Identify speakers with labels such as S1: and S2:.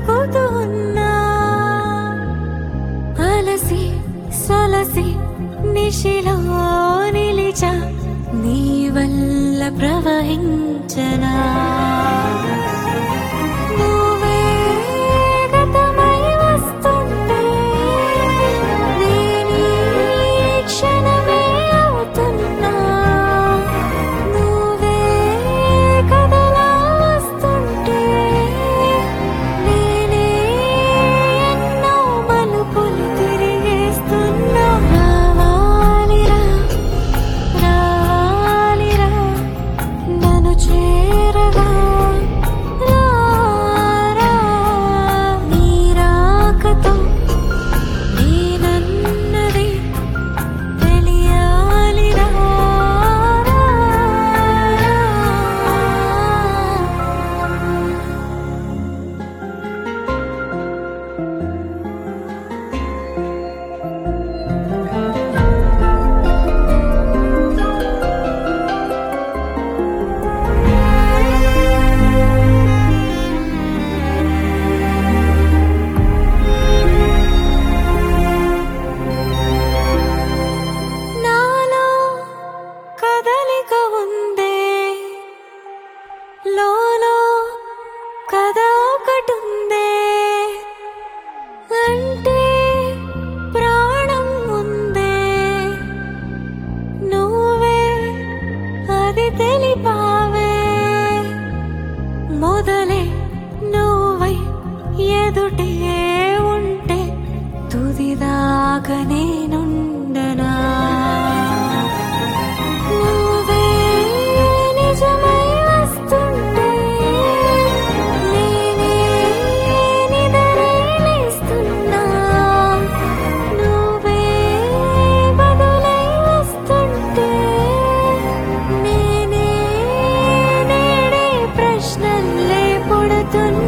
S1: వెతుకుతూ ఉన్నా అలసి సొలసి నిశిలో నిలిచా నీ వల్ల ప్రవహించనా నువ్వే గతమై వస్తుంటే నేనీ క్షణమే అవుతున్నా నువ్వే కదలా వస్తుంటే నేనే ఎన్నో మలుపులు తిరిగేస్తున్నా రావాలిరా రావాలిరా నన్ను చేరగా రారా నీ రాకతో నేనన్నది తెలియాలిరా నాలో కదలిక ఉందే లోలో కథ ఒకటుందే అంటే ప్రాణం ఉందే నువ్వే అది తెలిపావే మొదలే నువ్వై ఎదుటే ఉంటే తుదిదాకా నేనుండనా నువ్వే నిజమై వస్తుంటే నేనే నిద్రలేస్తున్నా నువ్వే బదులై వస్తుంటే నేనే నేడే ప్రశ్నలే పుడుతున్నా